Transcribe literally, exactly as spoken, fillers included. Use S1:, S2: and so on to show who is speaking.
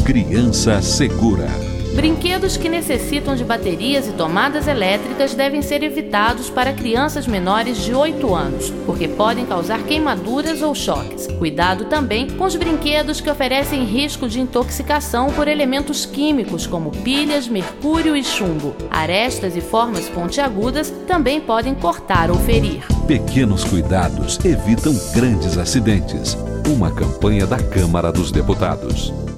S1: Criança Segura.
S2: Brinquedos que necessitam de baterias e tomadas elétricas devem ser evitados para crianças menores de oito anos, porque podem causar queimaduras ou choques. Cuidado também com os brinquedos que oferecem risco de intoxicação por elementos químicos como pilhas, mercúrio e chumbo. Arestas e formas pontiagudas também podem cortar ou ferir.
S1: Pequenos cuidados evitam grandes acidentes. Uma campanha da Câmara dos Deputados.